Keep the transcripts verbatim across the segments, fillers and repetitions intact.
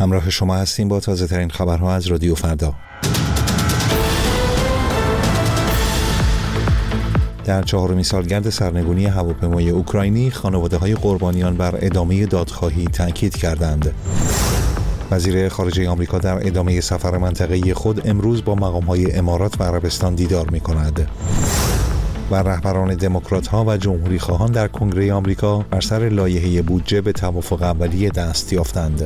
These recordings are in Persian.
همراه شما هستیم با تازه ترین خبرها از رادیو فردا. در چهارمین سالگرد سرنگونی هواپیمای اوکراینی، خانواده‌های قربانیان بر ادامه دادخواهی تاکید کردند. وزیر خارجه آمریکا در ادامه سفر منطقه‌ای خود امروز با مقام‌های امارات و عربستان دیدار می‌کند. و رهبران دموکرات‌ها و جمهوری‌خواهان در کنگره آمریکا بر سر لایحه بودجه به توافق اولیه دست یافتند.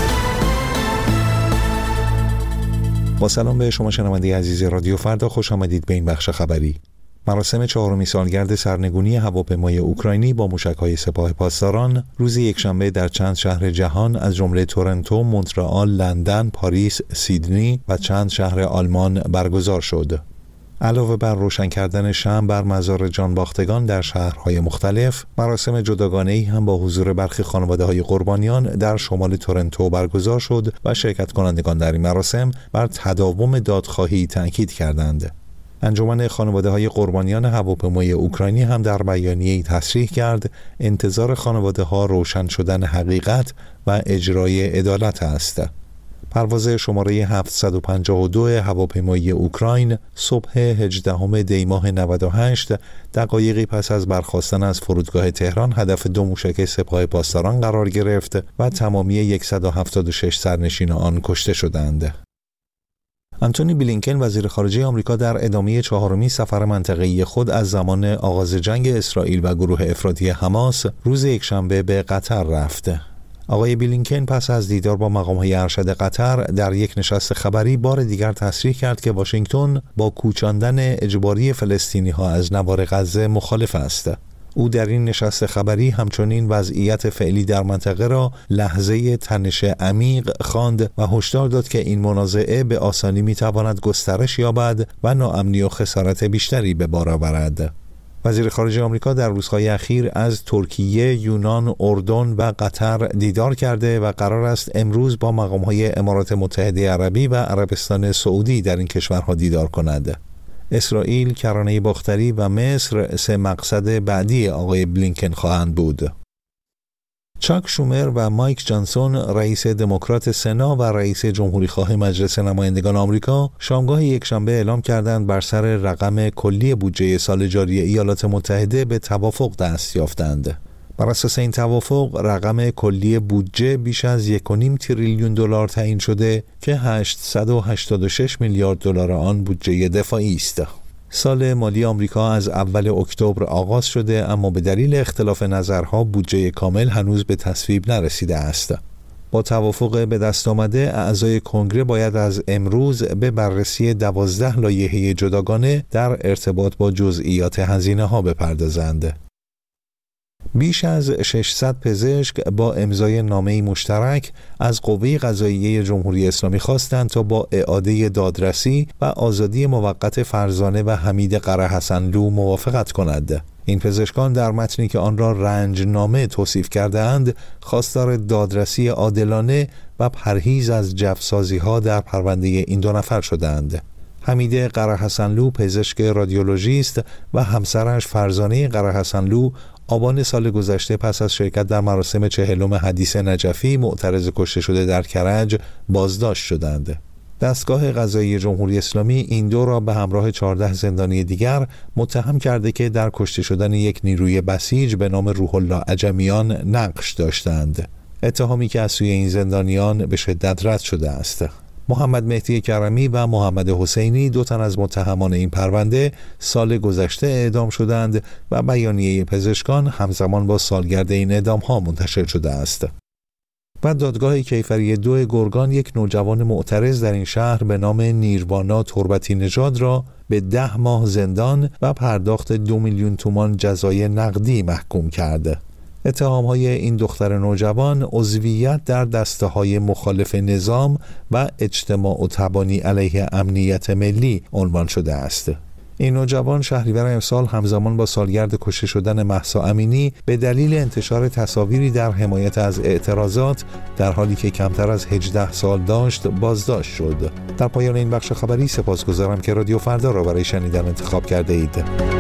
با سلام به شما شنونده عزیز رادیو فردا، خوش آمدید به این بخش خبری. مراسم چهارمین سالگرد سرنگونی هواپیمای اوکراینی با موشک‌های سپاه پاسداران روز یکشنبه در چند شهر جهان از جمله تورنتو، مونترآل، لندن، پاریس، سیدنی و چند شهر آلمان برگزار شد. علاوه بر روشن کردن شمع بر مزار جانباختگان در شهرهای مختلف، مراسم جداگانه‌ای هم با حضور برخی خانواده‌های قربانیان در شمال تورنتو برگزار شد و شرکت کنندگان در این مراسم بر تداوم دادخواهی تاکید کردند. انجمن خانواده‌های قربانیان هواپیمای اوکراینی هم در بیانیه‌ای تصریح کرد انتظار خانواده‌ها روشن شدن حقیقت و اجرای عدالت است. پرواز شماره هفتصد و پنجاه و دو هواپیمای اوکراین صبح هجدهم دی ماه نود و هشت دقایقی پس از برخاستن از فرودگاه تهران هدف دو موشک سپاه پاسداران قرار گرفت و تمامی صد و هفتاد و شش سرنشین آن کشته شدند. آنتونی بلینکن وزیر خارجه آمریکا در ادامه چهارمین سفر منطقه‌ای خود از زمان آغاز جنگ اسرائیل و گروه افراطی حماس روز یکشنبه به قطر رفت. آقای بلینکن پس از دیدار با مقام‌های ارشد قطر در یک نشست خبری بار دیگر تصریح کرد که واشنگتن با کوچاندن اجباری فلسطینی‌ها از نوار غزه مخالف است. او در این نشست خبری همچنین وضعیت فعلی در منطقه را لحظه تنش عمیق خواند و هشدار داد که این منازعه به آسانی می‌تواند گسترش یابد و ناامنی و خسارت بیشتری به بار آورد. وزیر خارجه آمریکا در روزهای اخیر از ترکیه، یونان، اردن و قطر دیدار کرده و قرار است امروز با مقام‌های امارات متحده عربی و عربستان سعودی در این کشورها دیدار کند. اسرائیل، کرانه باختری و مصر سه مقصد بعدی آقای بلینکن خواهند بود. چاک شومر و مایک جانسون، رئیس دموکرات سنا و رئیس جمهوری‌خواه مجلس نمایندگان آمریکا، شامگاه یکشنبه اعلام کردند بر سر رقم کلی بودجه سال جاری ایالات متحده به توافق دست یافتند. بر اساس این توافق، رقم کلی بودجه بیش از یک و نیم تریلیون دلار تعیین شده که هشتصد و هشتاد و شش میلیارد دلار آن بودجه دفاعی است. سال مالی آمریکا از اول اکتبر آغاز شده، اما به دلیل اختلاف نظرها بودجه کامل هنوز به تصویب نرسیده است. با توافق به دست آمده، اعضای کنگره باید از امروز به بررسی دوازده لایحه جداگانه در ارتباط با جزئیات هزینه‌ها بپردازند. بیش از ششصد پزشک با امضای نامه‌ای مشترک از قوه قضاییه جمهوری اسلامی خواستند تا با اعاده دادرسی و آزادی موقت فرزانه و حمید قره‌حسنلو موافقت کند. این پزشکان در متنی که آن را رنجنامه توصیف کرده‌اند، خواستار دادرسی عادلانه و پرهیز از جفسازی‌ها در پرونده این دو نفر شدند. حمید قره‌حسنلو پزشک رادیولوژیست و همسرش فرزانه قره‌حسنلو آبان سال گذشته پس از شرکت در مراسم چهلم حدیث نجفی معترض کشته شده در کرج بازداشت شدند. دستگاه قضایی جمهوری اسلامی این دو را به همراه چهارده زندانی دیگر متهم کرده که در کشته شدن یک نیروی بسیج به نام روح الله عجمیان نقش داشتند. اتهامی که از سوی این زندانیان به شدت رد شده است. محمد مهدی کرمی و محمد حسینی، دو تن از متهمان این پرونده، سال گذشته اعدام شدند و بیانیه پزشکان همزمان با سالگرد این اعدام‌ها منتشر شده است. و دادگاه کیفری دو گرگان یک نوجوان معترض در این شهر به نام نیروانا تربتی نژاد را به ده ماه زندان و پرداخت دو میلیون تومان جزای نقدی محکوم کرد. اتهام‌های این دختر نوجوان عضویت در دسته‌های مخالف نظام و اجتماع و تبانی علیه امنیت ملی عنوان شده است. این نوجوان شهریور امسال همزمان با سالگرد کشته شدن مهسا امینی به دلیل انتشار تصاویری در حمایت از اعتراضات در حالی که کمتر از هجده سال داشت بازداشت شد. در پایان این بخش خبری سپاسگزارم که رادیو فردا را برای شنیدن انتخاب کرده اید.